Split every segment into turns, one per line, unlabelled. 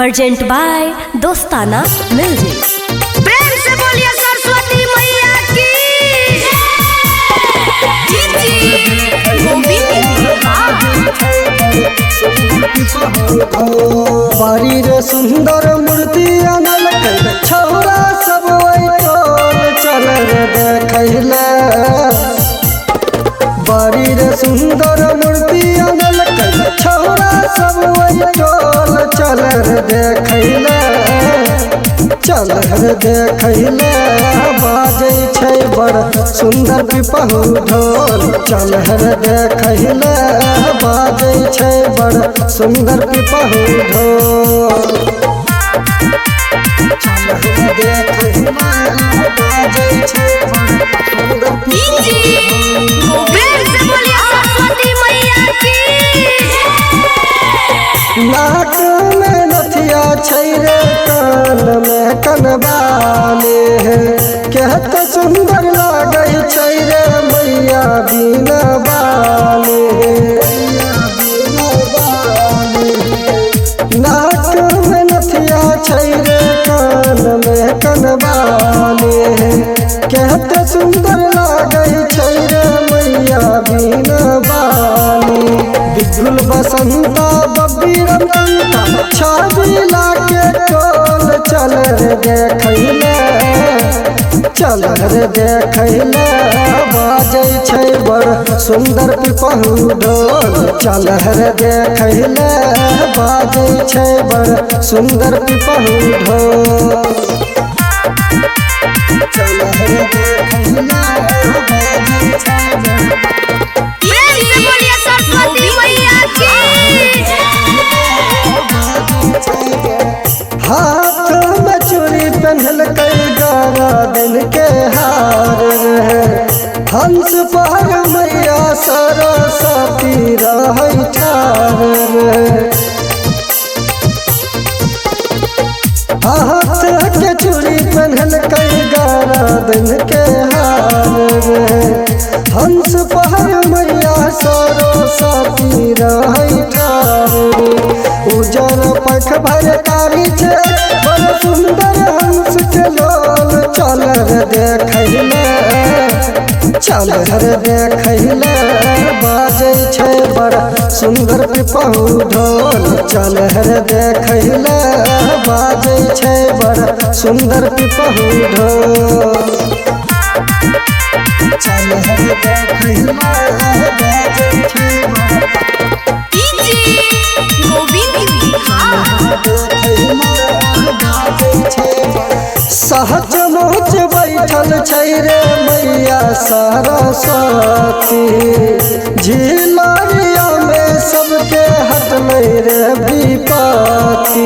Present by Dostana music.
प्रेम से बोलिए सरस्वती मैया की।
बारी रे सुंदर मूर्ति अनल छौरा सब चल रे देखैले। बारी रे सुंदर मूर्ति अनल छौरा सब चल रे देखैले। चल रे देखैले बाजै छै बड़ सुंदर पिपहु ढोल। चल रे देखैले बाजै छै बड़ सुंदर पिपहु ढोल। चल रे देखैले बाजै छै बड़ सुंदर पिपहु ढोल।
प्रेम से बोलिए सरस्वती मैया की।
नाक में नथिया छै रे कान में कनबाली। कहत सुंदर लागै छै रे मैया बिना बाली। नाक में नथिया छै रे कान में कनबाली। कहत सुंदर लागै छै रे मैया बिना बाली। बिगुल बसंता बब्बी रंगता छाबी लाके टोल। चल रे देखैले चल रे देखैले बाजै छै बड़ सुंदर पिपहु ढोल। चल रे देखैले बाजै छै बड़ सुंदर पिपहु ढोल। चल रे देखैले बाजै छै
प्रेम से बोलिए सरस्वती मैया की।
हाथ में चूड़ी पहनल कई गारा दिन के हार रहे। हंस पर मैया सरस्वती रहै ठार रहे। हाथ के चूड़ी पहनल कई गारा दिन के हार रहे। हंस पर मैया सरस्वती रहै ठार रे। उजर पख भर कारी छै बड़ सुंदर हंस के लोल। चल रे देखैले चल रे देखैले बाजै छै बड़ सुंदर पिपहु ढोल। चल रे देखैले बाजै छै बड़ सुंदर पिपहु ढोल। चल रे देखैले बाजै छै सहज मोच बैठल छै रे मैया सरस्वती। झिलरिया में सबके हटलै रे विपत्ति।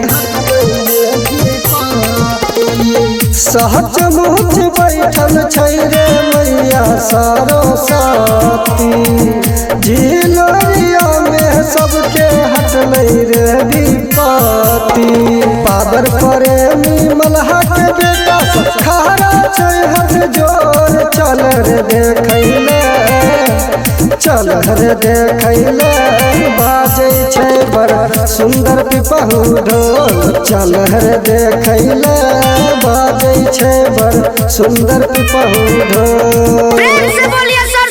सहज मोच बैठल छै रे मैया सरस्वती। झिलरिया में सबके हटलै रे विपत्ति। पावर प्रेमी मल्हा के बेटा खारा छै हट जोर। चल रे देखैले चल रे देखैले बाजै छै बड़ सुंदर पिपहु ढोल। चल रे देखैले बाजै छै बड़ सुंदर पिपहु ढोल।
प्रेम से बोलिए